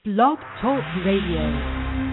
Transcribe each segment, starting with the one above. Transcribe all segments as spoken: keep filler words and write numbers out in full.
Blog Talk Radio.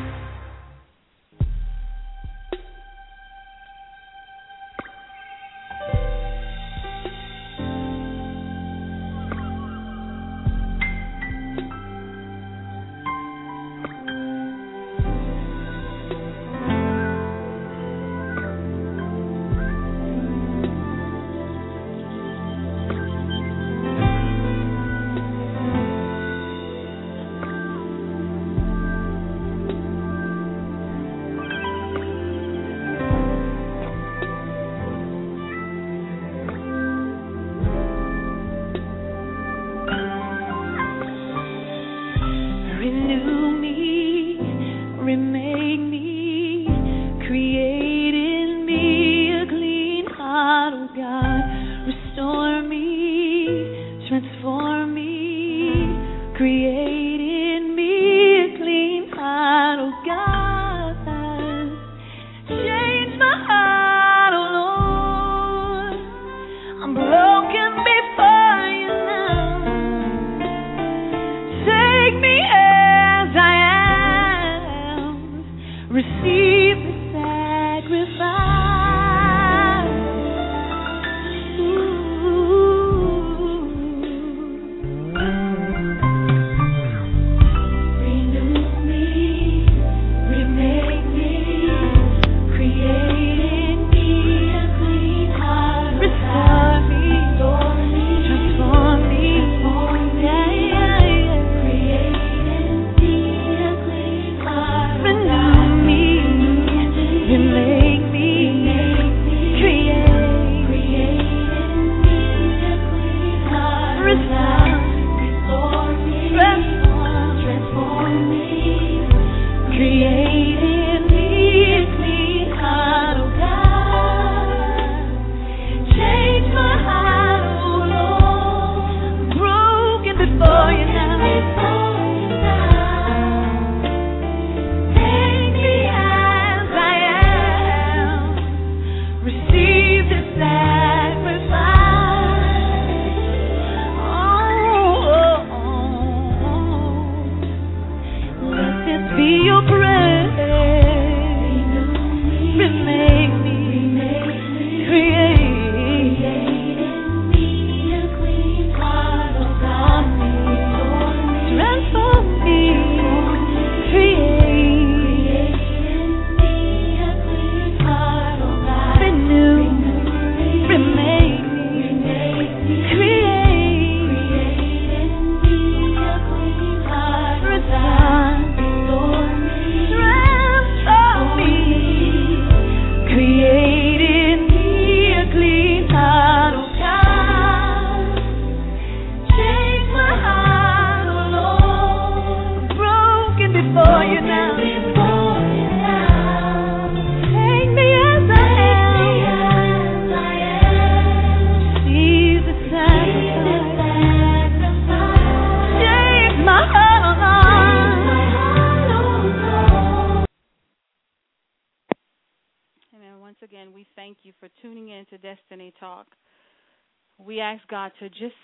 We ask God to just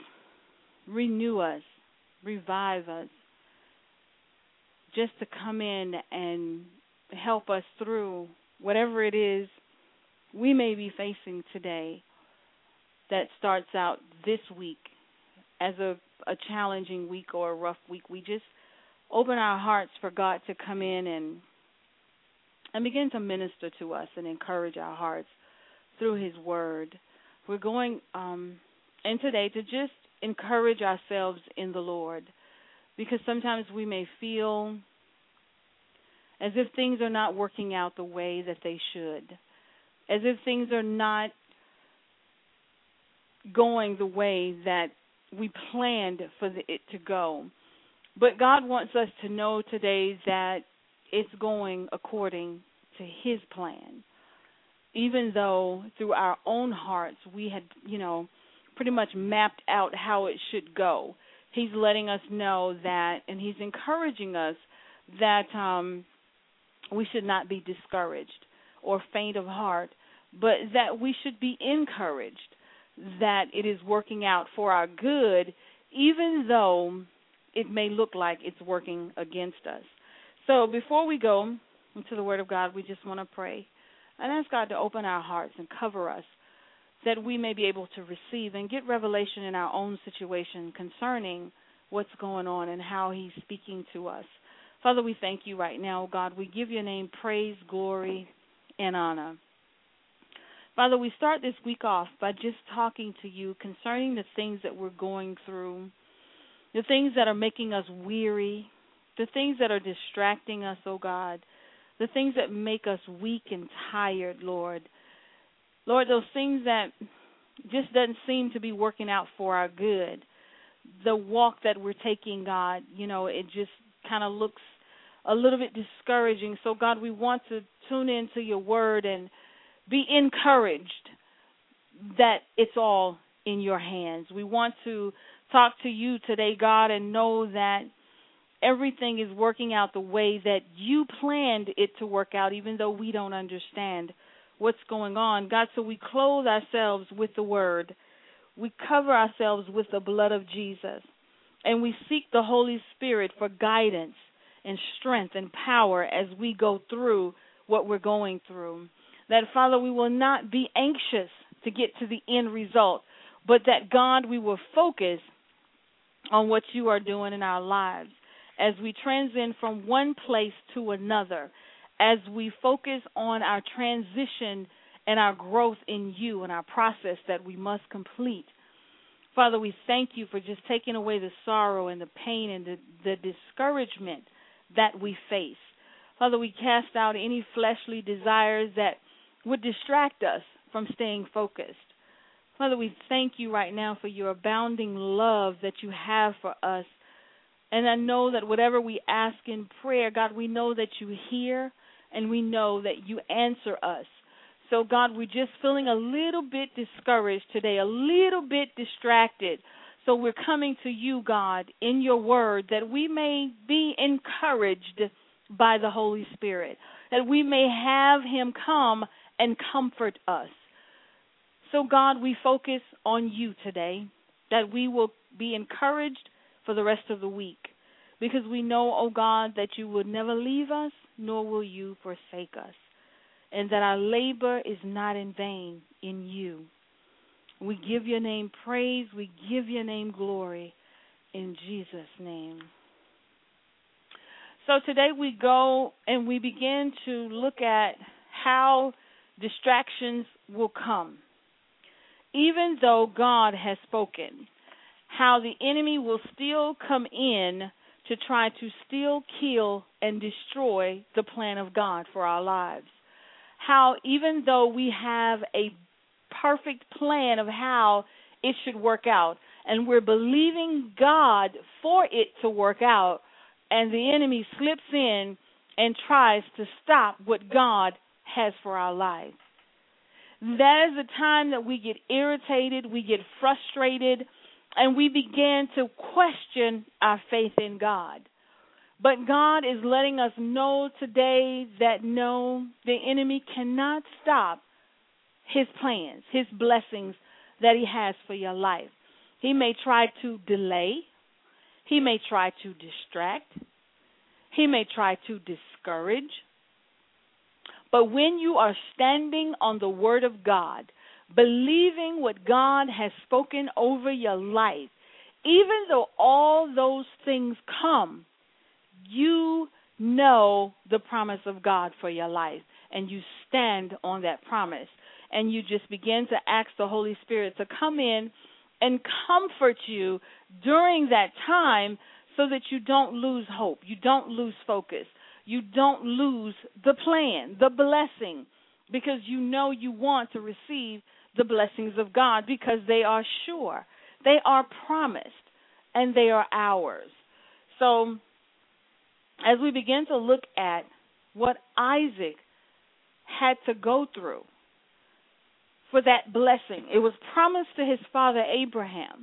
renew us, revive us, just to come in and help us through whatever it is we may be facing today that starts out this week as a, a challenging week or a rough week. We just open our hearts for God to come in and and begin to minister to us and encourage our hearts through His Word. We're going um, in today to just encourage ourselves in the Lord, because sometimes we may feel as if things are not working out the way that they should, as if things are not going the way that we planned for the, it to go. But God wants us to know today that it's going according to His plan. Even though through our own hearts we had, you know, pretty much mapped out how it should go, He's letting us know that, and He's encouraging us that um, we should not be discouraged or faint of heart, but that we should be encouraged that it is working out for our good, even though it may look like it's working against us. So before we go into the Word of God, we just want to pray and ask God to open our hearts and cover us, that we may be able to receive and get revelation in our own situation concerning what's going on and how he's speaking to us. Father, we thank you right now, God. We give your name praise, glory, and honor. Father, we start this week off by just talking to you concerning the things that we're going through, the things that are making us weary, the things that are distracting us, oh God, the things that make us weak and tired, Lord. Lord, those things that just doesn't seem to be working out for our good. The walk that we're taking, God, you know, it just kind of looks a little bit discouraging. So, God, we want to tune into your word and be encouraged that it's all in your hands. We want to talk to you today, God, and know that everything is working out the way that you planned it to work out, even though we don't understand what's going on. God, so we clothe ourselves with the word. We cover ourselves with the blood of Jesus, and we seek the Holy Spirit for guidance and strength and power as we go through what we're going through. That, Father, we will not be anxious to get to the end result, but that, God, we will focus on what you are doing in our lives as we transcend from one place to another, as we focus on our transition and our growth in you and our process that we must complete. Father, we thank you for just taking away the sorrow and the pain and the, the discouragement that we face. Father, we cast out any fleshly desires that would distract us from staying focused. Father, we thank you right now for your abounding love that you have for us. And I know that whatever we ask in prayer, God, we know that you hear and we know that you answer us. So, God, we're just feeling a little bit discouraged today, a little bit distracted. So we're coming to you, God, in your word, that we may be encouraged by the Holy Spirit, that we may have him come and comfort us. So, God, we focus on you today, that we will be encouraged for the rest of the week, because we know, oh God, that you will never leave us, nor will you forsake us, and that our labor is not in vain in you. We give your name praise. We give your name glory in Jesus' name. So today we go and we begin to look at how distractions will come. Even though God has spoken, how the enemy will still come in to try to steal, kill, and destroy the plan of God for our lives. How even though we have a perfect plan of how it should work out, and we're believing God for it to work out, and the enemy slips in and tries to stop what God has for our lives. That is the time that we get irritated, we get frustrated, and we begin to question our faith in God. But God is letting us know today that no, the enemy cannot stop his plans, his blessings that he has for your life. He may try to delay. He may try to distract. He may try to discourage. But when you are standing on the word of God, believing what God has spoken over your life, even though all those things come, you know the promise of God for your life, and you stand on that promise, and you just begin to ask the Holy Spirit to come in and comfort you during that time so that you don't lose hope, you don't lose focus, you don't lose the plan, the blessing, because you know you want to receive the blessings of God because they are sure, they are promised, and they are ours. So as we begin to look at what Isaac had to go through for that blessing, it was promised to his father Abraham,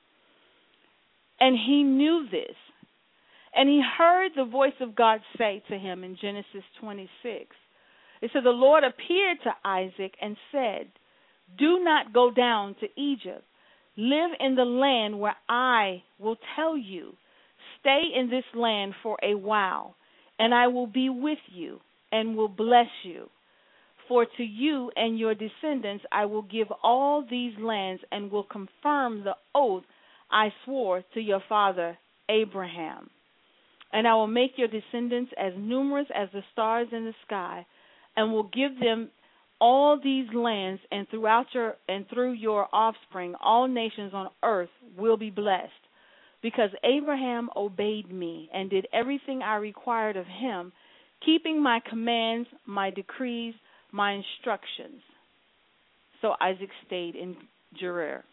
and he knew this. And he heard the voice of God say to him in Genesis twenty-six. It said, the Lord appeared to Isaac and said, do not go down to Egypt. Live in the land where I will tell you. stay in this land for a while, and I will be with you and will bless you. For to you and your descendants I will give all these lands and will confirm the oath I swore to your father Abraham. And I will make your descendants as numerous as the stars in the sky, and will give them all these lands, and throughout your and through your offspring all nations on earth will be blessed, because Abraham obeyed me and did everything I required of him, keeping my commands, my decrees, my instructions. So Isaac stayed in Gerar.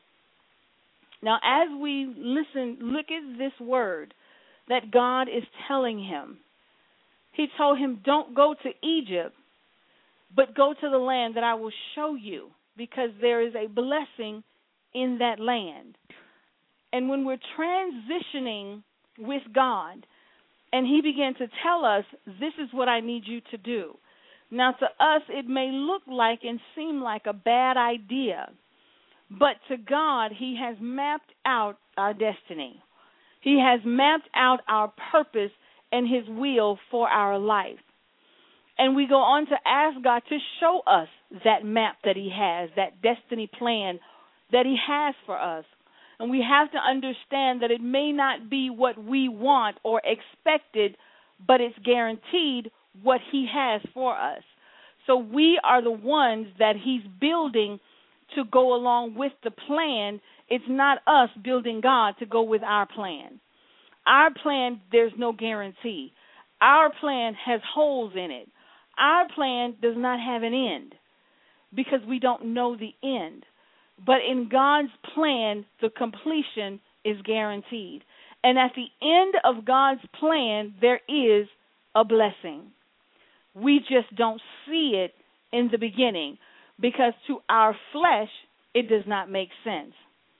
Now, as we listen, look at this word that God is telling him. He told him, don't go to Egypt, but go to the land that I will show you, because there is a blessing in that land. And when we're transitioning with God, and he began to tell us, this is what I need you to do. Now, to us, it may look like and seem like a bad idea, but to God, he has mapped out our destiny. He has mapped out our purpose and his will for our life. And we go on to ask God to show us that map that he has, that destiny plan that he has for us. And we have to understand that it may not be what we want or expected, but it's guaranteed what he has for us. So we are the ones that he's building to go along with the plan. It's not us building God to go with our plan. Our plan, there's no guarantee. Our plan has holes in it. Our plan does not have an end because we don't know the end. But in God's plan, the completion is guaranteed. And at the end of God's plan, there is a blessing. We just don't see it in the beginning because to our flesh, it does not make sense.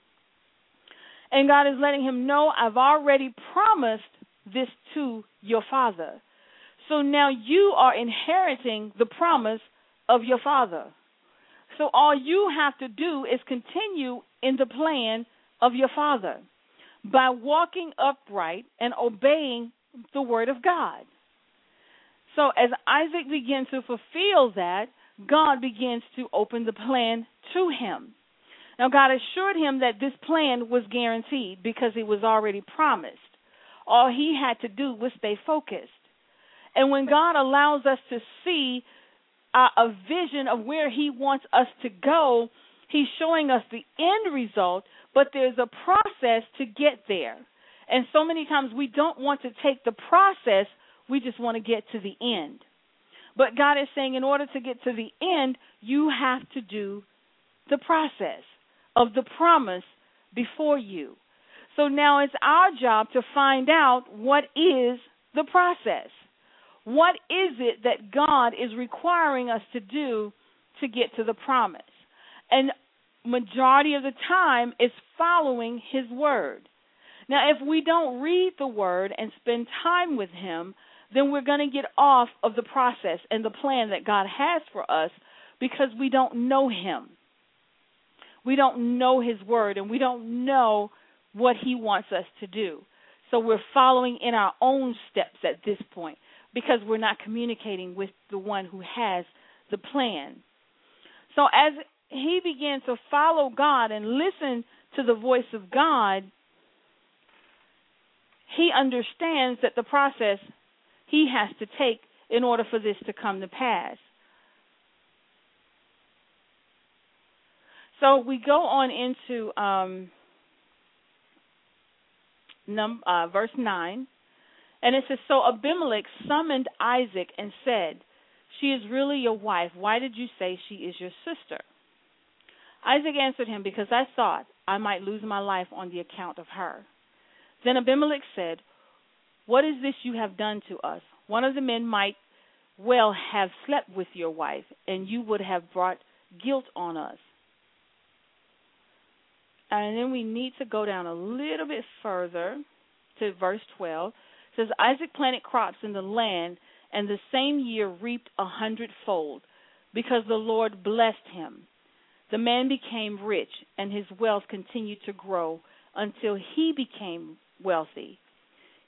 And God is letting him know, I've already promised this to your father. So now you are inheriting the promise of your father. So all you have to do is continue in the plan of your father by walking upright and obeying the word of God. So as Isaac begins to fulfill that, God begins to open the plan to him. Now, God assured him that this plan was guaranteed because it was already promised. All he had to do was stay focused. And when God allows us to see uh, a vision of where he wants us to go, he's showing us the end result, but there's a process to get there. And so many times we don't want to take the process, we just want to get to the end. But God is saying in order to get to the end, you have to do the process of the promise before you. So now it's our job to find out what is the process. What is it that God is requiring us to do to get to the promise? And majority of the time it's following his word. Now, if we don't read the word and spend time with him, then we're going to get off of the process and the plan that God has for us because we don't know him. We don't know his word, and we don't know what he wants us to do. So we're following in our own steps at this point because we're not communicating with the one who has the plan. So as he began to follow God and listen to the voice of God, he understands that the process he has to take in order for this to come to pass. So we go on into um, num- uh, verse nine, and it says, So Abimelech summoned Isaac and said, She is really your wife. Why did you say she is your sister? Isaac answered him, Because I thought I might lose my life on the account of her. Then Abimelech said, What is this you have done to us? One of the men might well have slept with your wife, and you would have brought guilt on us. And then we need to go down a little bit further to verse twelve. It says, Isaac planted crops in the land, and the same year reaped a hundredfold, because the Lord blessed him. The man became rich, and his wealth continued to grow until he became wealthy.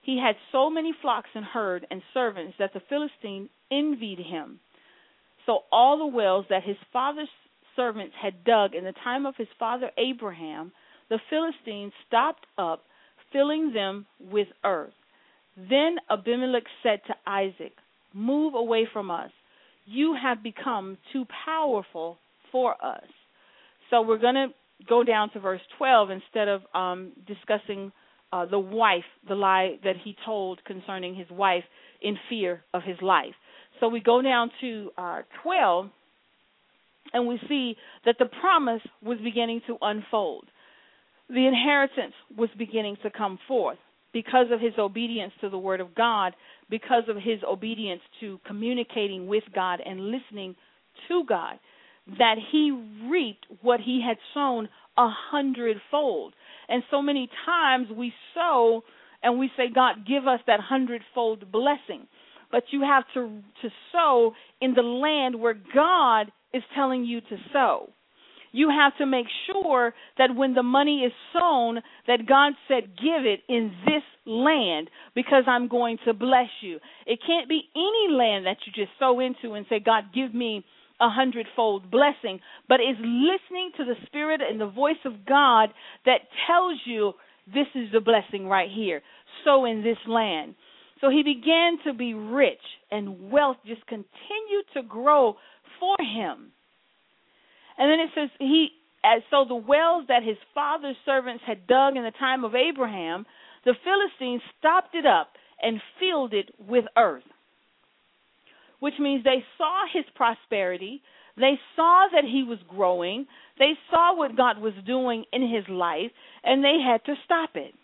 he had so many flocks and herd and servants that the Philistine envied him. So all the wells that his father's servants had dug in the time of his father Abraham, the Philistines stopped up, filling them with earth. Then Abimelech said to Isaac, "Move away from us. You have become too powerful for us." So we're going to go down to verse twelve instead of um, discussing uh, the wife, the lie that he told concerning his wife in fear of his life. So we go down to uh, twelve, and we see that the promise was beginning to unfold. The inheritance was beginning to come forth because of his obedience to the word of God, because of his obedience to communicating with God and listening to God, that he reaped what he had sown a hundredfold. And so many times we sow and we say, God, give us that hundredfold blessing. But you have to, to sow in the land where God is telling you to sow. You have to make sure that when the money is sown, that God said, give it in this land because I'm going to bless you. It can't be any land that you just sow into and say, God, give me a hundredfold blessing, but it's listening to the Spirit and the voice of God that tells you this is the blessing right here. Sow in this land. So he began to be rich, and wealth just continued to grow for him. And then it says, he, as so the wells that his father's servants had dug in the time of Abraham, the Philistines stopped it up and filled it with earth, which means they saw his prosperity. They saw that he was growing. They saw what God was doing in his life, and they had to stop it.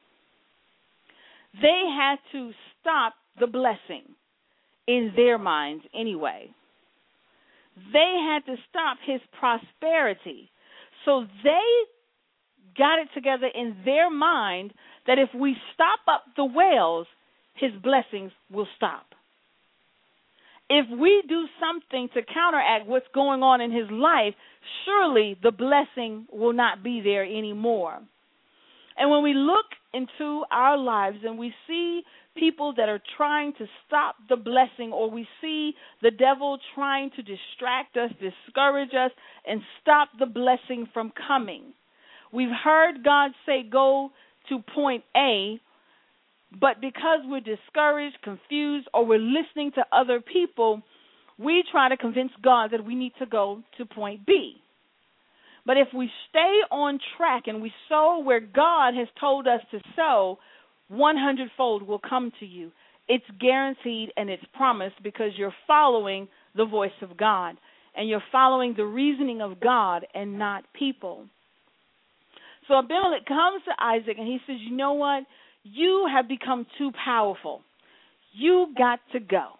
They had to stop the blessing in their minds anyway. They had to stop his prosperity. So they got it together in their mind that if we stop up the wells, his blessings will stop. If we do something to counteract what's going on in his life, surely the blessing will not be there anymore. And when we look into our lives and we see people that are trying to stop the blessing, or we see the devil trying to distract us, discourage us, and stop the blessing from coming. We've heard God say go to point A, but because we're discouraged, confused, or we're listening to other people, we try to convince God that we need to go to point B. But if we stay on track and we sow where God has told us to sow, one hundredfold will come to you. It's guaranteed and it's promised because you're following the voice of God and you're following the reasoning of God and not people. So Abimelech comes to Isaac and he says, you know what? You have become too powerful. You got to go.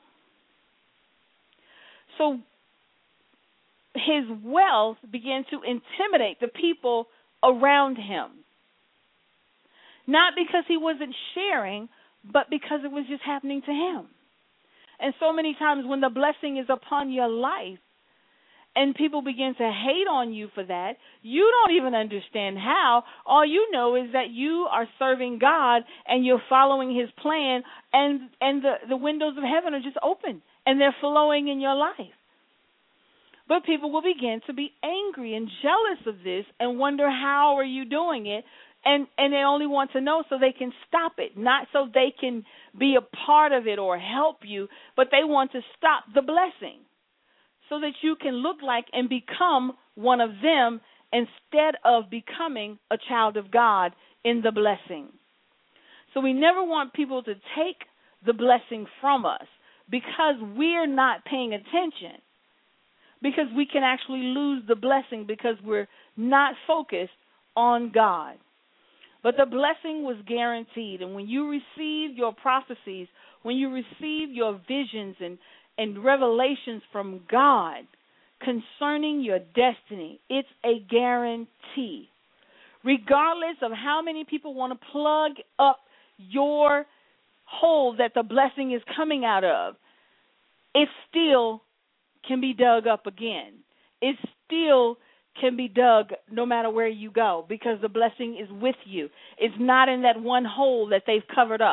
So his wealth began to intimidate the people around him. Not because he wasn't sharing, but because it was just happening to him. And so many times when the blessing is upon your life and people begin to hate on you for that, you don't even understand how. All you know is that you are serving God and you're following his plan, and, and the, the windows of heaven are just open and they're flowing in your life. But people will begin to be angry and jealous of this and wonder, how are you doing it? And and they only want to know so they can stop it, not so they can be a part of it or help you, but they want to stop the blessing so that you can look like and become one of them instead of becoming a child of God in the blessing. So we never want people to take the blessing from us because we're not paying attention, because we can actually lose the blessing because we're not focused on God. But the blessing was guaranteed. And when you receive your prophecies, when you receive your visions and, and revelations from God concerning your destiny, it's a guarantee. Regardless of how many people want to plug up your hole that the blessing is coming out of, it still can be dug up again. It still can be dug no matter where you go because the blessing is with you. It's not in that one hole that they've covered up.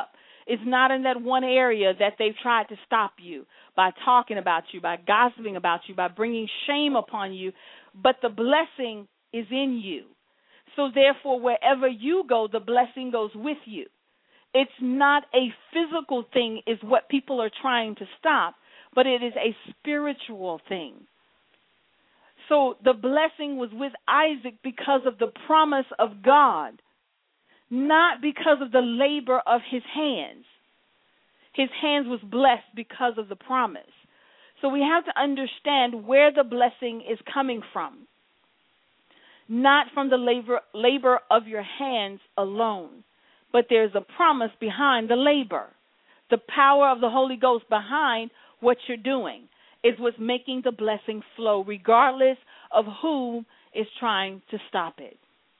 is not in that one area that they've tried to stop you by talking about you, by gossiping about you, by bringing shame upon you, but the blessing is in you. So therefore, wherever you go, the blessing goes with you. It's not a physical thing is what people are trying to stop, but it is a spiritual thing. So the blessing was with Isaac because of the promise of God, not because of the labor of his hands. His hands was blessed because of the promise. So we have to understand where the blessing is coming from, not from the labor, labor of your hands alone, but there's a promise behind the labor. The power of the Holy Ghost behind what you're doing is what's making the blessing flow, regardless of who is trying to stop it.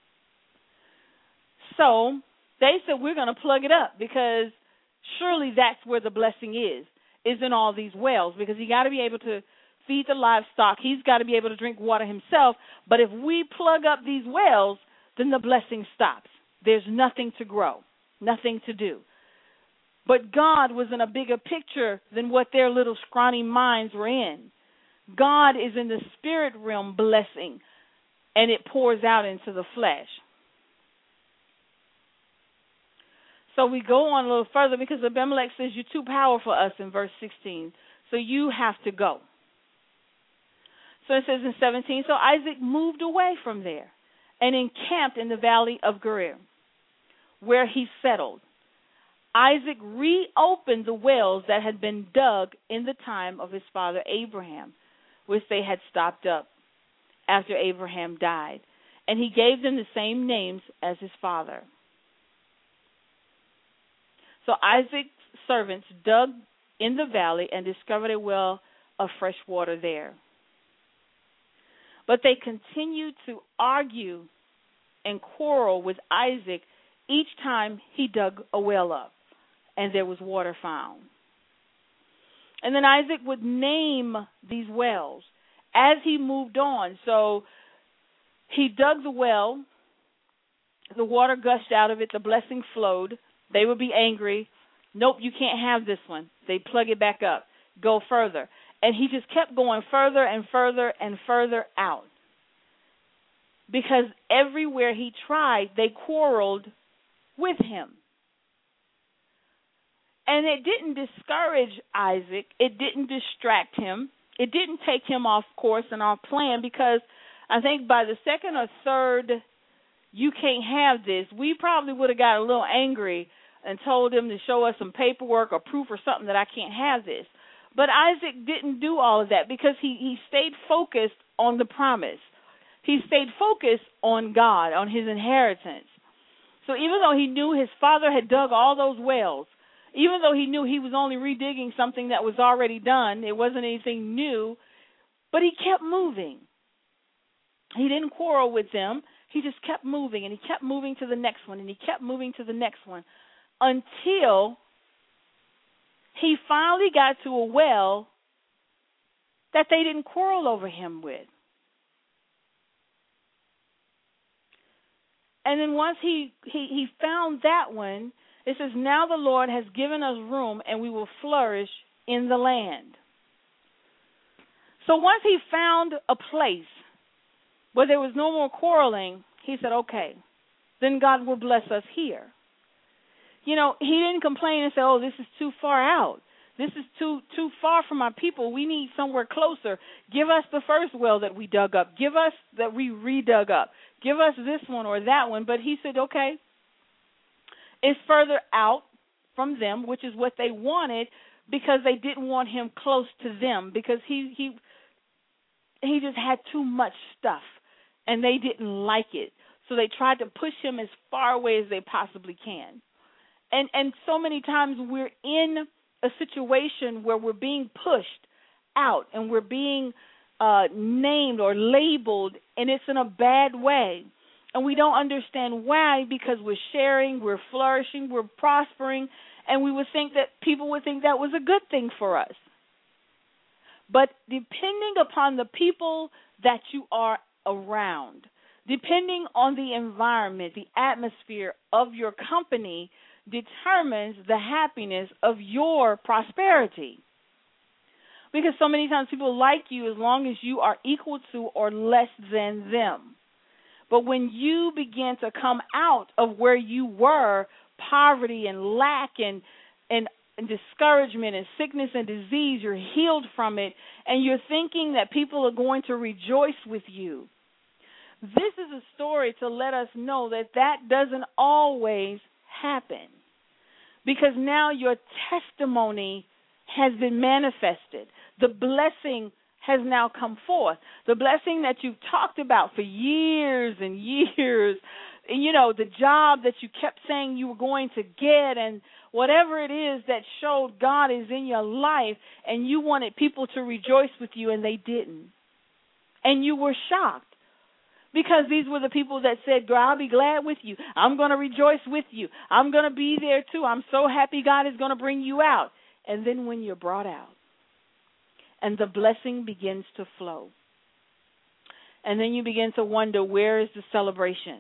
So they said, we're going to plug it up because surely that's where the blessing is, is in all these wells, because you got to be able to feed the livestock. He's got to be able to drink water himself. But if we plug up these wells, then the blessing stops. There's nothing to grow, nothing to do. But God was in a bigger picture than what their little scrawny minds were in. God is in the spirit realm blessing, and it pours out into the flesh. So we go on a little further because Abimelech says, you're too powerful for us in verse sixteen, so you have to go. So it says in seventeen, so Isaac moved away from there and encamped in the valley of Gerar, where he settled. Isaac reopened the wells that had been dug in the time of his father Abraham, which they had stopped up after Abraham died, and he gave them the same names as his father. So Isaac's servants dug in the valley and discovered a well of fresh water there. But they continued to argue and quarrel with Isaac each time he dug a well up and there was water found. And then Isaac would name these wells as he moved on. So he dug the well, the water gushed out of it, the blessing flowed. They would be angry. Nope, you can't have this one. They plug it back up, go further. And he just kept going further and further and further out. Because everywhere he tried, they quarreled with him. And it didn't discourage Isaac. It didn't distract him. It didn't take him off course and off plan, because I think by the second or third, you can't have this, we probably would have got a little angry and told him to show us some paperwork or proof or something that I can't have this. But Isaac didn't do all of that because he, he stayed focused on the promise. He stayed focused on God, on his inheritance. So even though he knew his father had dug all those wells, even though he knew he was only redigging something that was already done, it wasn't anything new, but he kept moving. He didn't quarrel with them. He just kept moving, and he kept moving to the next one, and he kept moving to the next one until he finally got to a well that they didn't quarrel over him with. And then once he, he, he found that one, it says, now the Lord has given us room and we will flourish in the land. So once he found a place where there was no more quarreling, he said, okay, then God will bless us here. You know, he didn't complain and say, oh, this is too far out. This is too too far from our people. We need somewhere closer. Give us the first well that we dug up. Give us that we redug up. Give us this one or that one. But he said, okay, it's further out from them, which is what they wanted, because they didn't want him close to them, because he he he just had too much stuff, and they didn't like it. So they tried to push him as far away as they possibly can. And and so many times we're in a situation where we're being pushed out and we're being uh, named or labeled, and it's in a bad way. And we don't understand why, because we're sharing, we're flourishing, we're prospering, and we would think that people would think that was a good thing for us. But depending upon the people that you are around, depending on the environment, the atmosphere of your company, determines the happiness of your prosperity. Because so many times people like you as long as you are equal to or less than them. But when you begin to come out of where you were, poverty and lack and, and, and discouragement and sickness and disease, you're healed from it, and you're thinking that people are going to rejoice with you. This is a story to let us know that that doesn't always happen, because now your testimony has been manifested. The blessing has now come forth. The blessing that you've talked about for years and years, and, you know, the job that you kept saying you were going to get, and whatever it is that showed God is in your life, and you wanted people to rejoice with you, and they didn't. And you were shocked, because these were the people that said, girl, I'll be glad with you. I'm going to rejoice with you. I'm going to be there too. I'm so happy God is going to bring you out. And then when you're brought out, and the blessing begins to flow, and then you begin to wonder, where is the celebration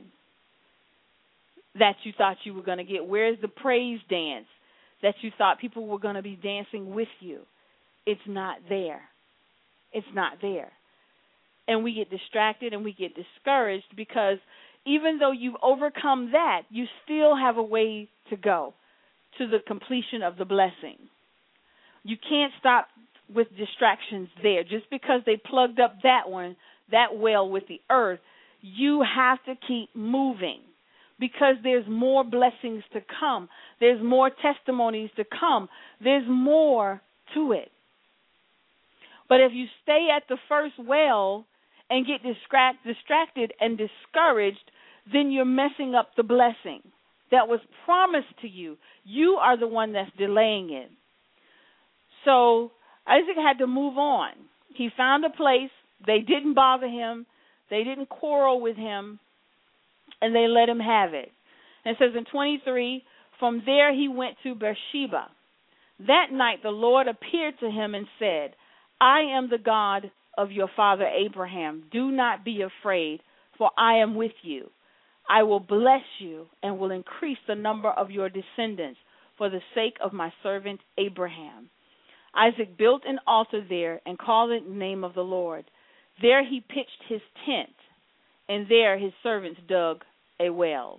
that you thought you were going to get? Where is the praise dance that you thought people were going to be dancing with you? It's not there. It's not there. And we get distracted and we get discouraged, because even though you've overcome that, you still have a way to go to the completion of the blessing. You can't stop with distractions there. Just because they plugged up that one, that well with the earth, you have to keep moving, because there's more blessings to come. There's more testimonies to come. There's more to it. But if you stay at the first well and get distract, distracted and discouraged, then you're messing up the blessing that was promised to you. You are the one that's delaying it. So Isaac had to move on. He found a place. They didn't bother him. They didn't quarrel with him, and they let him have it. And it says in twenty-three, from there he went to Beersheba. That night the Lord appeared to him and said, I am the God of your father Abraham. Do not be afraid, for I am with you. I will bless you and will increase the number of your descendants for the sake of my servant Abraham. Isaac built an altar there and called it the name of the Lord. There he pitched his tent, and there his servants dug a well.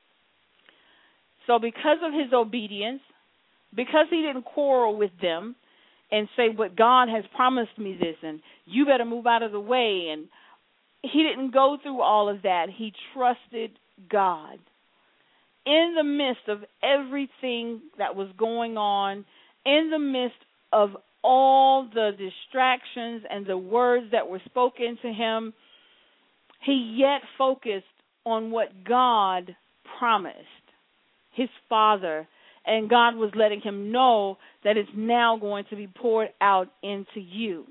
So because of his obedience, because he didn't quarrel with them and say, but God has promised me this, and you better move out of the way, and he didn't go through all of that. He trusted God. In the midst of everything that was going on, in the midst of all the distractions and the words that were spoken to him, he yet focused on what God promised his father, and God was letting him know that it's now going to be poured out into you.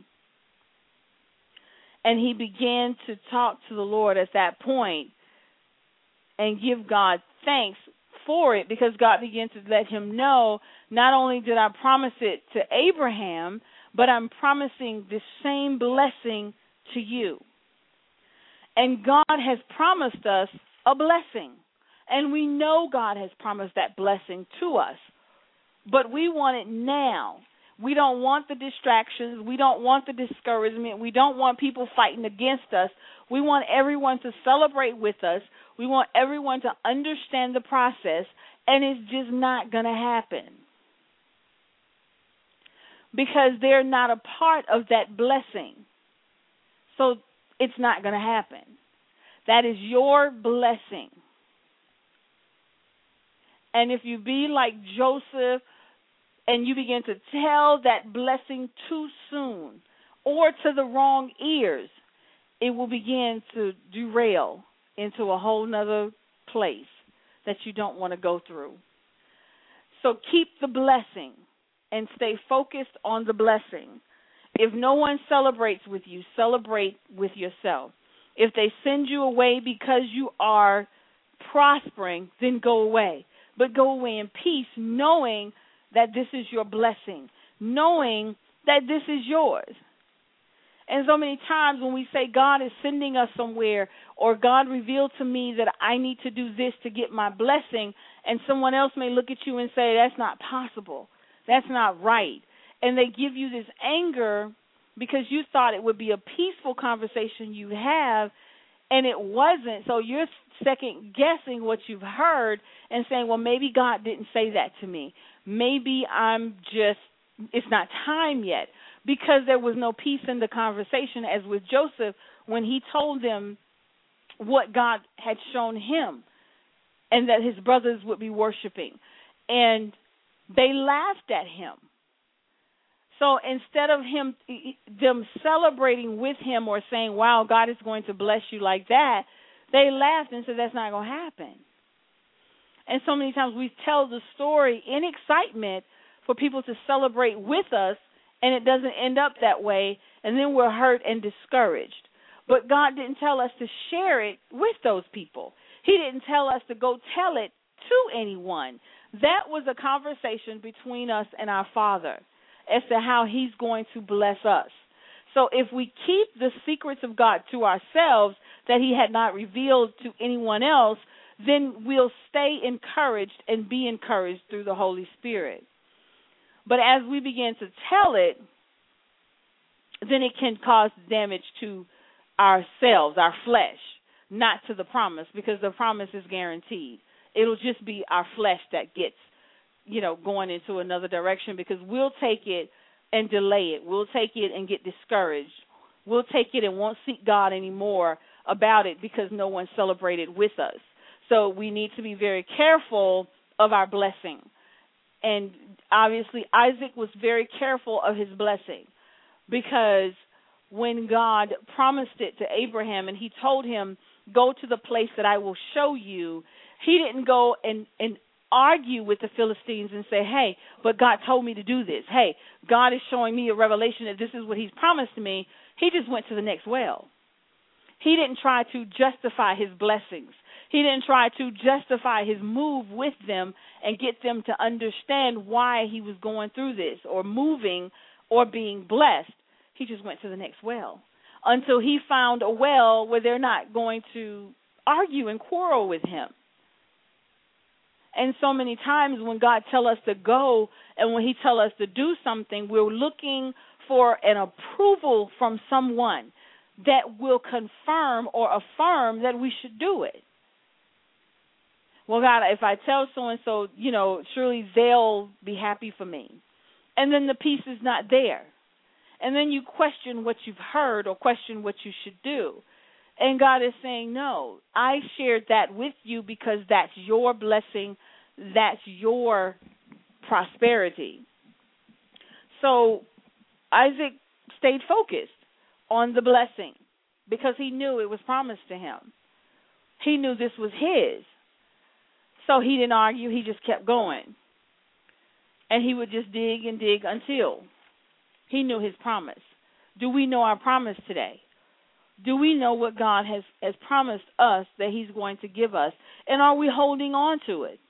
And he began to talk to the Lord at that point and give God thanks for it, because God began to let him know, not only did I promise it to Abraham, but I'm promising the same blessing to you. And God has promised us a blessing. And we know God has promised that blessing to us. But we want it now. We don't want the distractions. We don't want the discouragement. We don't want people fighting against us. We want everyone to celebrate with us. We want everyone to understand the process, and it's just not going to happen, because they're not a part of that blessing. So it's not going to happen. That is your blessing. And if you be like Joseph and you begin to tell that blessing too soon or to the wrong ears, it will begin to derail into a whole nother place that you don't want to go through. So keep the blessing and stay focused on the blessing. If no one celebrates with you, celebrate with yourself. If they send you away because you are prospering, then go away. But go away in peace, knowing that this is your blessing, knowing that this is yours. And so many times when we say God is sending us somewhere, or God revealed to me that I need to do this to get my blessing, and someone else may look at you and say, that's not possible, that's not right. And they give you this anger because you thought it would be a peaceful conversation you have, and it wasn't. So you're second guessing what you've heard and saying, well, maybe God didn't say that to me. Maybe I'm just, it's not time yet, because there was no peace in the conversation, as with Joseph when he told them what God had shown him and that his brothers would be worshiping. And they laughed at him. So instead of him, them celebrating with him or saying, wow, God is going to bless you like that, they laughed and said, that's not going to happen. And so many times we tell the story in excitement for people to celebrate with us, and it doesn't end up that way, and then we're hurt and discouraged. But God didn't tell us to share it with those people. He didn't tell us to go tell it to anyone. That was a conversation between us and our Father as to how he's going to bless us. So if we keep the secrets of God to ourselves that he had not revealed to anyone else, then we'll stay encouraged and be encouraged through the Holy Spirit. But as we begin to tell it, then it can cause damage to ourselves, our flesh, not to the promise, because the promise is guaranteed. It'll just be our flesh that gets, you know, going into another direction, because we'll take it and delay it. We'll take it and get discouraged. We'll take it and won't seek God anymore about it because no one celebrated with us. So we need to be very careful of our blessing. And obviously Isaac was very careful of his blessing, because when God promised it to Abraham and he told him, go to the place that I will show you, he didn't go and, and argue with the Philistines and say, hey, but God told me to do this. Hey, God is showing me a revelation that this is what he's promised me. He just went to the next well. He didn't try to justify his blessings. He didn't try to justify his move with them and get them to understand why he was going through this or moving or being blessed. He just went to the next well until he found a well where they're not going to argue and quarrel with him. And so many times when God tells us to go and when he tells us to do something, we're looking for an approval from someone that will confirm or affirm that we should do it. Well, God, if I tell so-and-so, you know, surely they'll be happy for me. And then the peace is not there. And then you question what you've heard or question what you should do. And God is saying, no, I shared that with you because that's your blessing, that's your prosperity. So Isaac stayed focused on the blessing because he knew it was promised to him. He knew this was his. So he didn't argue, he just kept going. And he would just dig and dig until he knew his promise. Do we know our promise today? Do we know what God has, has promised us that he's going to give us? And are we holding on to it?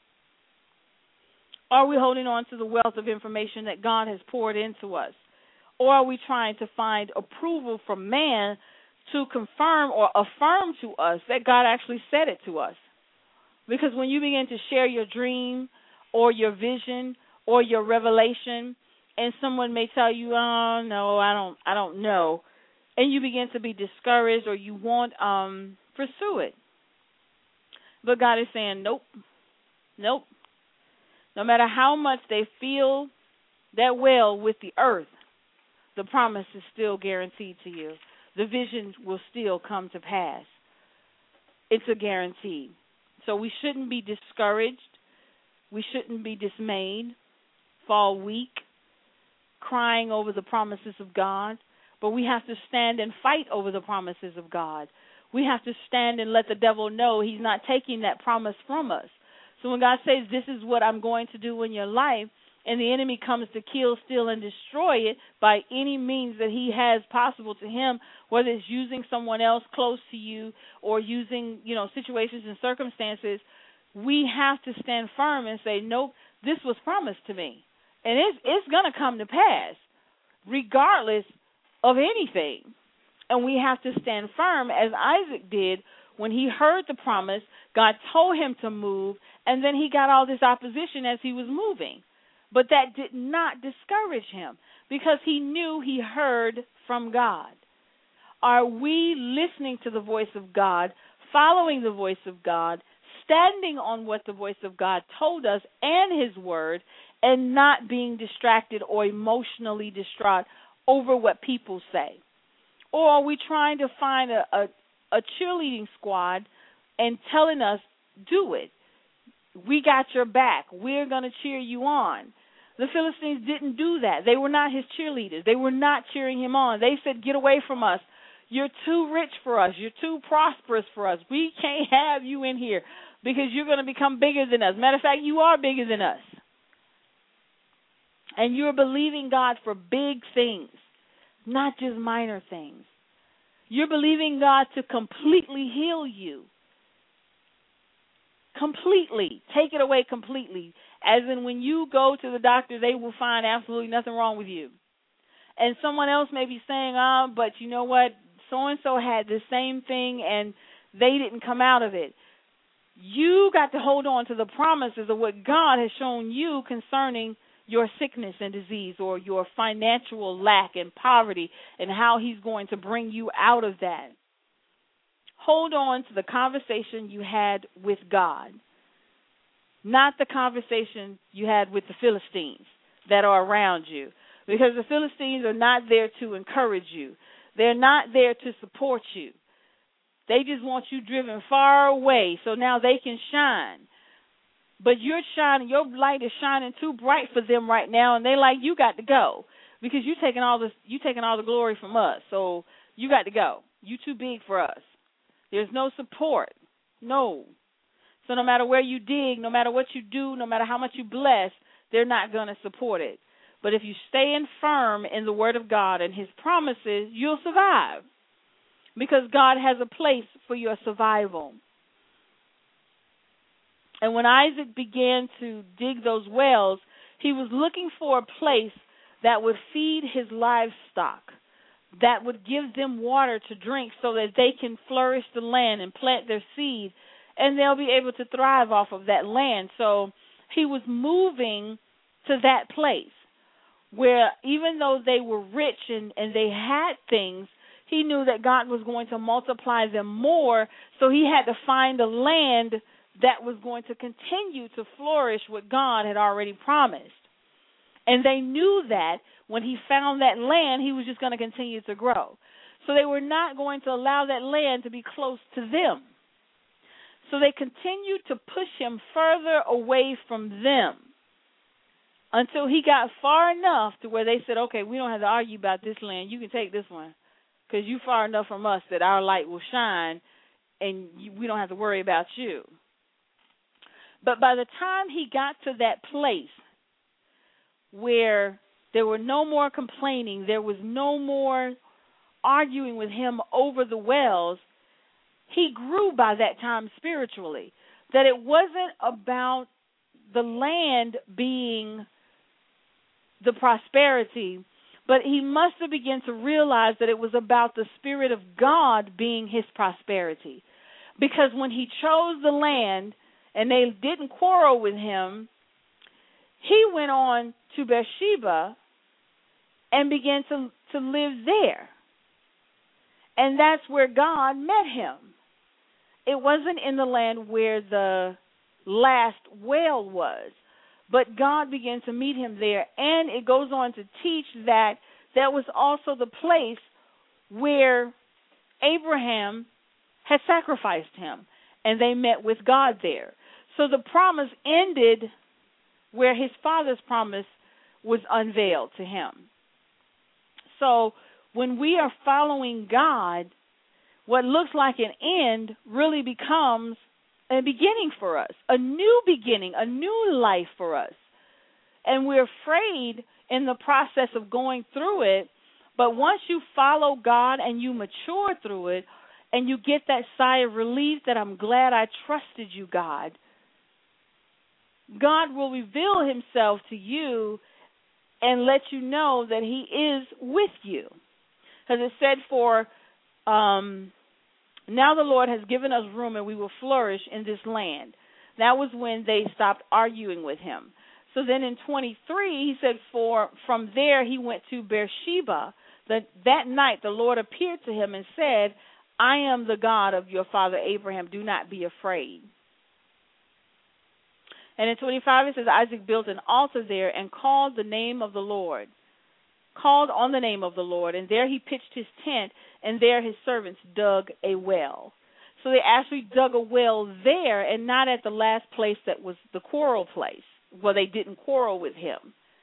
Are we holding on to the wealth of information that God has poured into us? Or are we trying to find approval from man to confirm or affirm to us that God actually said it to us? Because when you begin to share your dream or your vision or your revelation, and someone may tell you, oh, no, I don't I don't know, and you begin to be discouraged or you won't um, pursue it. But God is saying, nope, nope. No matter how much they feel that well with the earth, the promise is still guaranteed to you. The vision will still come to pass. It's a guarantee. So we shouldn't be discouraged. We shouldn't be dismayed, fall weak, crying over the promises of God. But we have to stand and fight over the promises of God. We have to stand and let the devil know he's not taking that promise from us. So when God says, this is what I'm going to do in your life, and the enemy comes to kill, steal, and destroy it by any means that he has possible to him, whether it's using someone else close to you or using, you know, situations and circumstances, we have to stand firm and say, nope, this was promised to me. And it's, it's going to come to pass regardless of anything. And we have to stand firm, as Isaac did when he heard the promise. God told him to move, and then he got all this opposition as he was moving. But that did not discourage him because he knew he heard from God. Are we listening to the voice of God, following the voice of God, standing on what the voice of God told us and his word, and not being distracted or emotionally distraught over what people say? Or are we trying to find a, a, a cheerleading squad and telling us, do it? We got your back. We're going to cheer you on. The Philistines didn't do that. They were not his cheerleaders. They were not cheering him on. They said, get away from us. You're too rich for us. You're too prosperous for us. We can't have you in here because you're going to become bigger than us. Matter of fact, you are bigger than us. And you're believing God for big things, not just minor things. You're believing God to completely heal you. Completely. Take it away completely. As in when you go to the doctor, they will find absolutely nothing wrong with you. And someone else may be saying, oh, but you know what? So-and-so had the same thing and they didn't come out of it. You got to hold on to the promises of what God has shown you concerning your sickness and disease, or your financial lack and poverty, and how he's going to bring you out of that. Hold on to the conversation you had with God, not the conversation you had with the Philistines that are around you, because the Philistines are not there to encourage you. They're not there to support you. They just want you driven far away so now they can shine. But you're shining, your light is shining too bright for them right now, and they like, you got to go because you taking all this, you taking all the glory from us. So you got to go. You too big for us. There's no support. No. So no matter where you dig, no matter what you do, no matter how much you bless, they're not going to support it. But if you stay in firm in the word of God and his promises, you'll survive because God has a place for your survival. And when Isaac began to dig those wells, he was looking for a place that would feed his livestock, that would give them water to drink so that they can flourish the land and plant their seed, and they'll be able to thrive off of that land. So he was moving to that place where even though they were rich and, and they had things, he knew that God was going to multiply them more, so he had to find a land that was going to continue to flourish what God had already promised. And they knew that when he found that land, he was just going to continue to grow. So they were not going to allow that land to be close to them. So they continued to push him further away from them until he got far enough to where they said, okay, we don't have to argue about this land. You can take this one because you're far enough from us that our light will shine and you, we don't have to worry about you. But by the time he got to that place where there were no more complaining, there was no more arguing with him over the wells, he grew by that time spiritually. That it wasn't about the land being the prosperity, but he must have begun to realize that it was about the Spirit of God being his prosperity. Because when he chose the land, and they didn't quarrel with him, he went on to Beersheba and began to, to live there. And that's where God met him. It wasn't in the land where the last well was, but God began to meet him there. And it goes on to teach that that was also the place where Abraham had sacrificed him, and they met with God there. So the promise ended where his father's promise was unveiled to him. So when we are following God, what looks like an end really becomes a beginning for us, a new beginning, a new life for us. And we're afraid in the process of going through it, but once you follow God and you mature through it, and you get that sigh of relief that I'm glad I trusted you, God, God will reveal himself to you and let you know that he is with you. Because it said for um, now the Lord has given us room and we will flourish in this land. That was when they stopped arguing with him. So then in twenty-three, he said, for from there he went to Beersheba. That, that night the Lord appeared to him and said, I am the God of your father Abraham. Do not be afraid. And in twenty-five it says, Isaac built an altar there and called the name of the Lord. Called on the name of the Lord. And there he pitched his tent, and there his servants dug a well. So they actually dug a well there and not at the last place that was the quarrel place, where they didn't quarrel with him.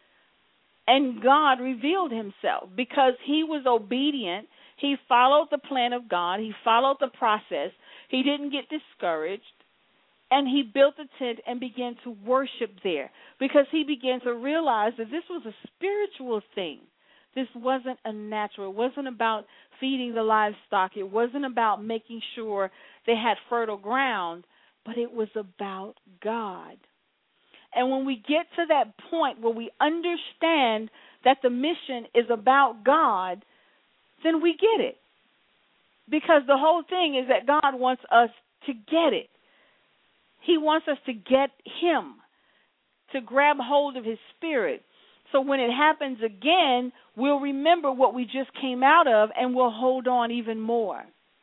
And God revealed himself because he was obedient. He followed the plan of God. He followed the process. He didn't get discouraged. And he built a tent and began to worship there because he began to realize that this was a spiritual thing. This wasn't a natural. It wasn't about feeding the livestock. It wasn't about making sure they had fertile ground, but it was about God. And when we get to that point where we understand that the mission is about God, then we get it. Because the whole thing is that God wants us to get it. He wants us to get him, to grab hold of his spirit. So when it happens again, we'll remember what we just came out of and we'll hold on even more.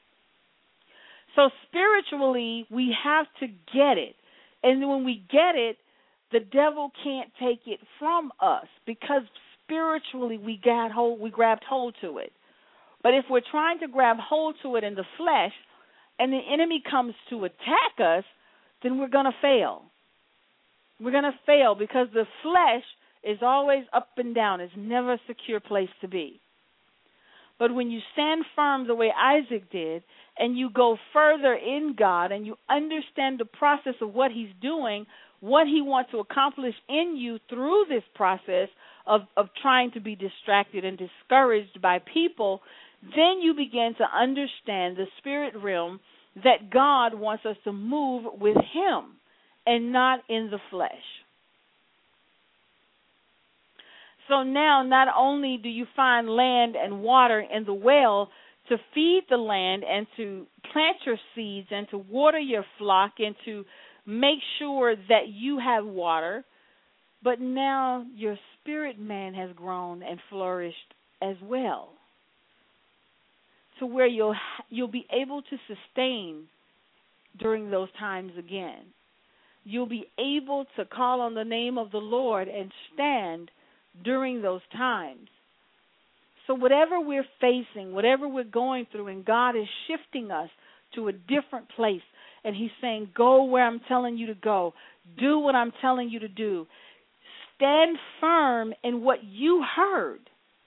So spiritually, we have to get it. And when we get it, the devil can't take it from us because spiritually we got hold, we grabbed hold to it. But if we're trying to grab hold to it in the flesh and the enemy comes to attack us, then we're going to fail. We're going to fail because the flesh is always up and down. It's never a secure place to be. But when you stand firm the way Isaac did and you go further in God and you understand the process of what he's doing, what he wants to accomplish in you through this process of, of trying to be distracted and discouraged by people, then you begin to understand the spirit realm that God wants us to move with him and not in the flesh. So now not only do you find land and water in the well to feed the land and to plant your seeds and to water your flock and to make sure that you have water, but now your spirit man has grown and flourished as well, to where you'll you'll be able to sustain during those times again. You'll be able to call on the name of the Lord and stand during those times. So whatever we're facing, whatever we're going through, and God is shifting us to a different place, and he's saying, go where I'm telling you to go. Do what I'm telling you to do. Stand firm in what you heard.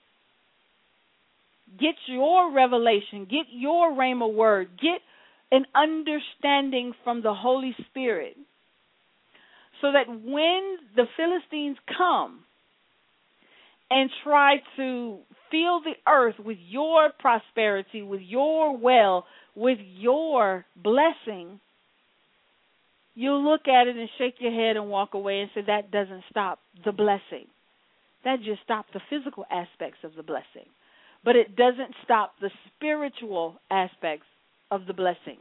Get your revelation. Get your rhema word. Get an understanding from the Holy Spirit so that when the Philistines come and try to fill the earth with your prosperity, with your well, with your blessing, you'll look at it and shake your head and walk away and say, that doesn't stop the blessing. That just stops the physical aspects of the blessing. But it doesn't stop the spiritual aspects of the blessing.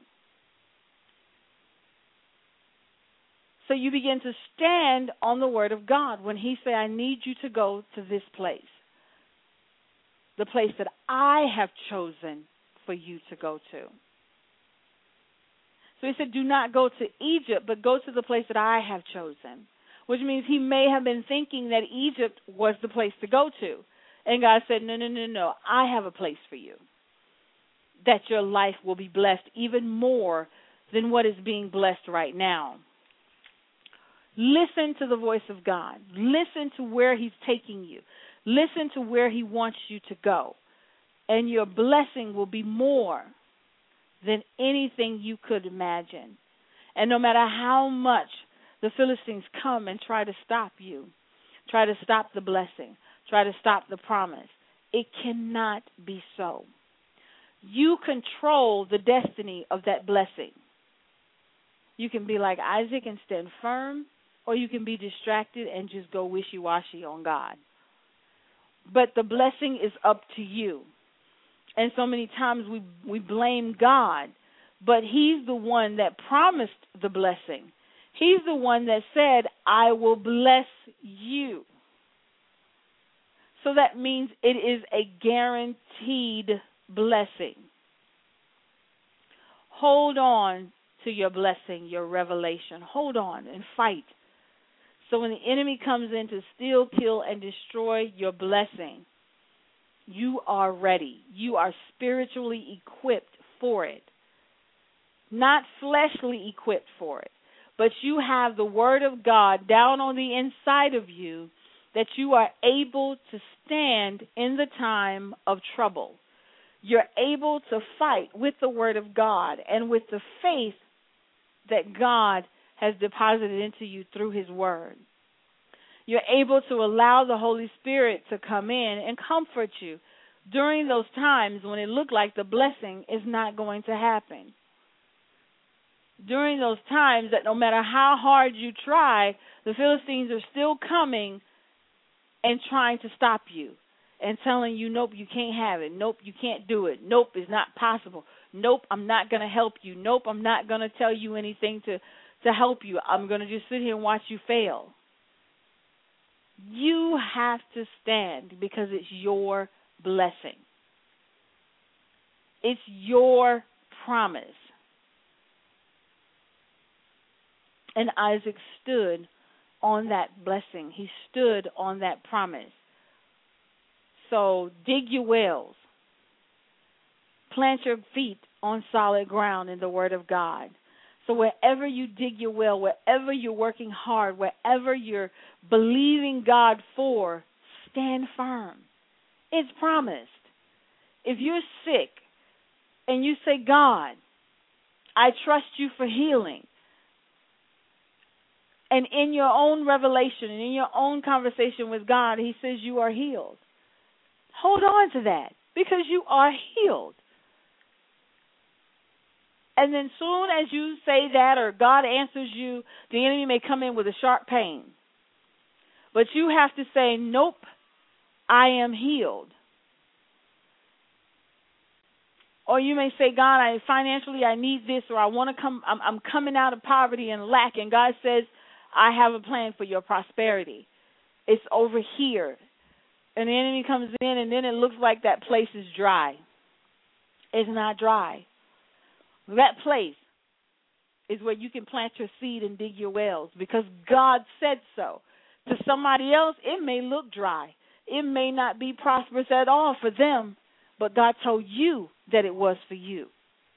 So you begin to stand on the word of God when he said, I need you to go to this place, the place that I have chosen for you to go to. So he said, do not go to Egypt, but go to the place that I have chosen, which means he may have been thinking that Egypt was the place to go to. And God said, no, no, no, no, I have a place for you, that your life will be blessed even more than what is being blessed right now. Listen to the voice of God. Listen to where he's taking you. Listen to where he wants you to go. And your blessing will be more than anything you could imagine. And no matter how much the Philistines come and try to stop you, try to stop the blessing, try to stop the promise, it cannot be so. You control the destiny of that blessing. You can be like Isaac and stand firm, or you can be distracted and just go wishy-washy on God. But the blessing is up to you. And so many times we we blame God, but he's the one that promised the blessing. He's the one that said, I will bless you. So that means it is a guaranteed blessing. Hold on to your blessing, your revelation. Hold on and fight. So when the enemy comes in to steal, kill, and destroy your blessing, you are ready. You are spiritually equipped for it. Not fleshly equipped for it, but you have the Word of God down on the inside of you that you are able to stand in the time of trouble. You're able to fight with the Word of God and with the faith that God has deposited into you through His Word. You're able to allow the Holy Spirit to come in and comfort you during those times when it looked like the blessing is not going to happen. During those times that no matter how hard you try, the Philistines are still coming and trying to stop you and telling you, nope, you can't have it. Nope, you can't do it. Nope, it's not possible. Nope, I'm not going to help you. Nope, I'm not going to tell you anything to, to help you. I'm going to just sit here and watch you fail. You have to stand because it's your blessing. It's your promise. And Isaac stood on that blessing. He stood on that promise. So dig your wells. Plant your feet on solid ground in the Word of God. So wherever you dig your well, wherever you're working hard, wherever you're believing God for, stand firm. It's promised. If you're sick and you say, God, I trust you for healing, and in your own revelation and in your own conversation with God, He says you are healed. Hold on to that because you are healed. And then soon as you say that or God answers you, the enemy may come in with a sharp pain. But you have to say, nope, I am healed. Or you may say, God, I financially I need this, or I want to come, I'm, I'm coming out of poverty and lack, and God says, I have a plan for your prosperity. It's over here. And the enemy comes in, and then it looks like that place is dry. It's not dry. That place is where you can plant your seed and dig your wells because God said so. To somebody else, it may look dry. It may not be prosperous at all for them, but God told you that it was for you.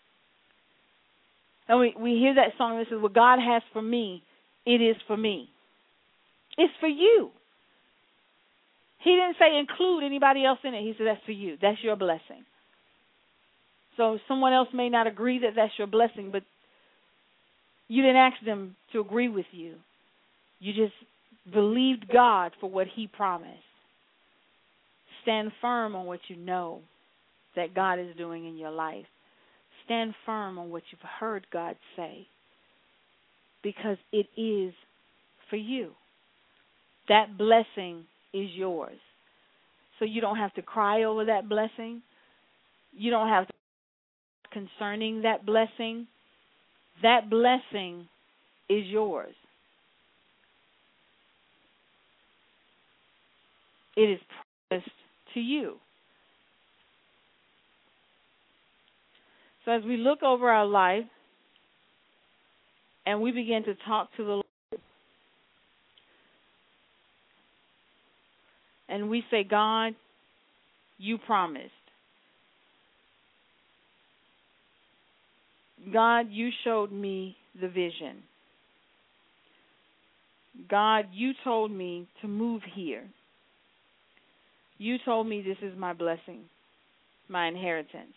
And we, we hear that song that says, what God has for me, it is for me. It's for you. He didn't say include anybody else in it. He said that's for you. That's your blessing. So someone else may not agree that that's your blessing, but you didn't ask them to agree with you. You just believed God for what He promised. Stand firm on what you know that God is doing in your life. Stand firm on what you've heard God say because it is for you. That blessing is yours. So you don't have to cry over that blessing. You don't have to concerning that blessing. That blessing is yours. It is promised to you. So as we look over our life and we begin to talk to the Lord, and we say, God, you promised. God, you showed me the vision. God, you told me to move here. You told me this is my blessing, my inheritance.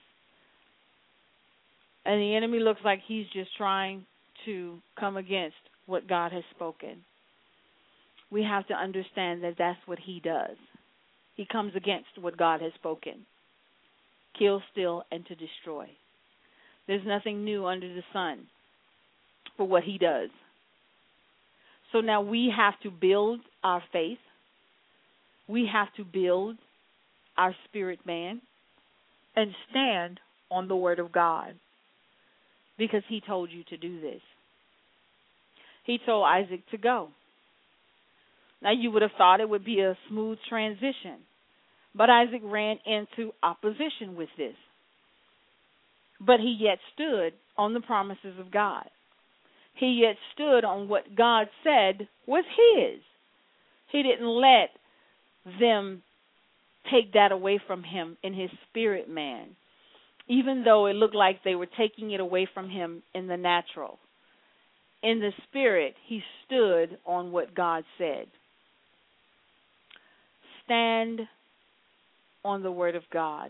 And the enemy looks like he's just trying to come against what God has spoken. We have to understand that that's what he does. He comes against what God has spoken. Kill, steal, and to destroy. There's nothing new under the sun for what he does. So now we have to build our faith. We have to build our spirit man. and stand on the word of God, because he told you to do this. He told Isaac to go. Now, you would have thought it would be a smooth transition, but Isaac ran into opposition with this. But he yet stood on the promises of God. He yet stood on what God said was his. He didn't let them take that away from him in his spirit man, even though it looked like they were taking it away from him in the natural. In the spirit, he stood on what God said. Stand on the word of God.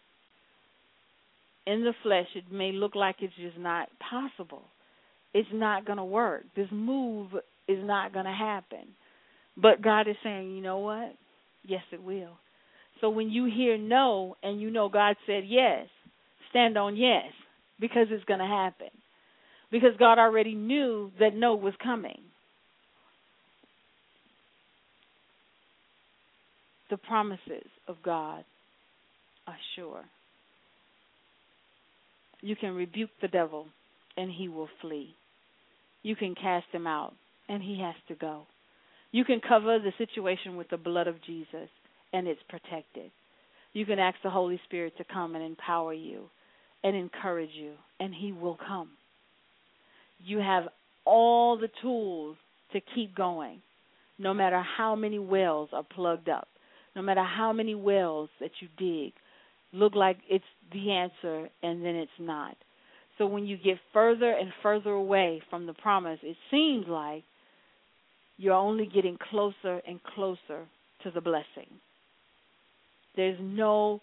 In the flesh, it may look like it's just not possible. It's not going to work. This move is not going to happen. But God is saying, you know what? Yes, it will. So when you hear no and you know God said yes, stand on yes, because it's going to happen. Because God already knew that no was coming. The promises of God are sure. You can rebuke the devil and he will flee. You can cast him out and he has to go. You can cover the situation with the blood of Jesus and it's protected. You can ask the Holy Spirit to come and empower you and encourage you, and he will come. You have all the tools to keep going, no matter how many wells are plugged up, no matter how many wells that you dig look like it's the answer and then it's not. So when you get further and further away from the promise, it seems like you're only getting closer and closer to the blessing. There's no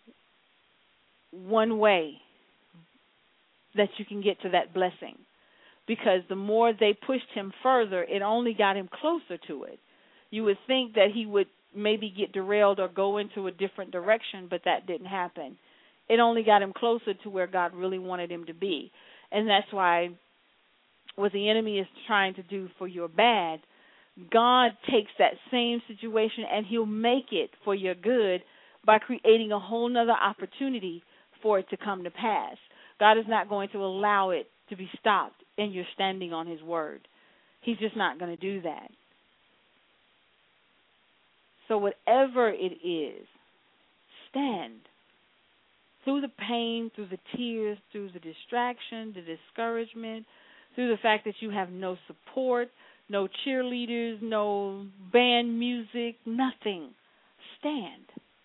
one way that you can get to that blessing, because the more they pushed him further, it only got him closer to it. You would think that he would maybe get derailed or go into a different direction, but that didn't happen. It only got him closer to where God really wanted him to be. And that's why what the enemy is trying to do for your bad, God takes that same situation and he'll make it for your good by creating a whole nother opportunity for it to come to pass. God is not going to allow it to be stopped and you're standing on his word. He's just not going to do that. So whatever it is, stand. Through the pain, through the tears, through the distraction, the discouragement, through the fact that you have no support, no cheerleaders, no band music, nothing. Stand.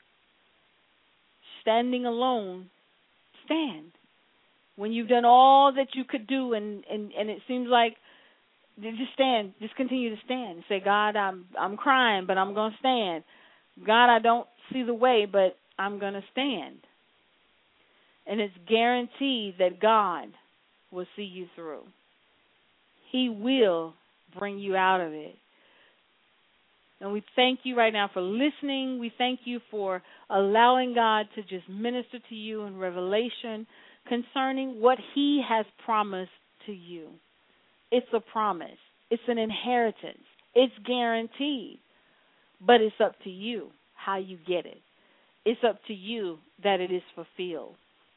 Standing alone, stand. When you've done all that you could do and, and, and it seems like, just stand. Just continue to stand. Say, God, I'm I'm crying, but I'm going to stand. God, I don't see the way, but I'm going to stand. And it's guaranteed that God will see you through. He will bring you out of it. And we thank you right now for listening. We thank you for allowing God to just minister to you in revelation concerning what he has promised to you. It's a promise. It's an inheritance. It's guaranteed. But it's up to you how you get it. It's up to you that it is fulfilled.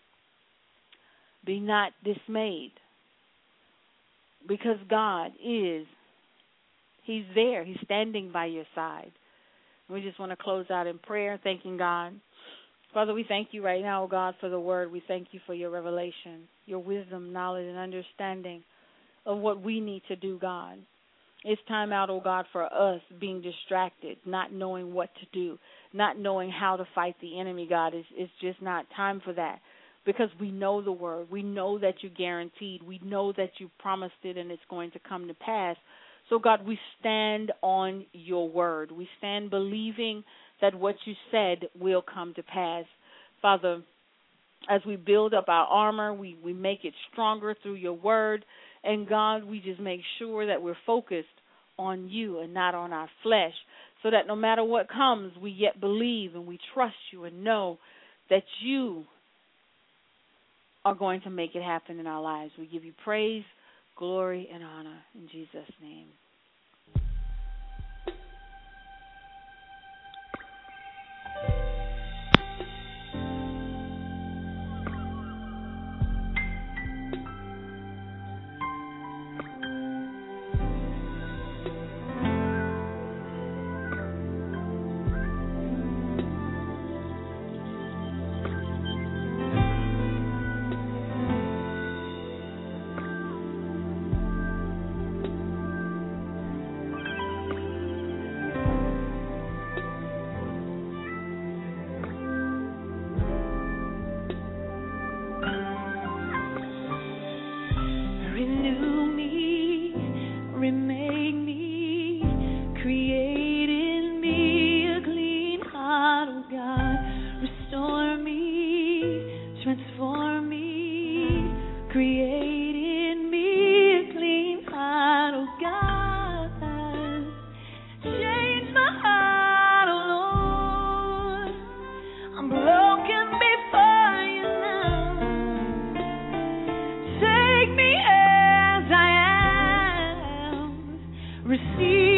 Be not dismayed, because God is, he's there. He's standing by your side. We just want to close out in prayer, thanking God. Father, we thank you right now, oh God, for the word. We thank you for your revelation, your wisdom, knowledge, and understanding of what we need to do, God. It's time out, oh God, for us being distracted, not knowing what to do, not knowing how to fight the enemy, God. It's, it's just not time for that, because we know the word. We know that you guaranteed. We know that you promised it and it's going to come to pass. So, God, we stand on your word. We stand believing that what you said will come to pass. Father, as we build up our armor, we, we make it stronger through your word. And, God, we just make sure that we're focused on you and not on our flesh, so that no matter what comes, we yet believe and we trust you and know that you are going to make it happen in our lives. We give you praise, glory, and honor in Jesus' name. broken before you now. Take me as I am. Receive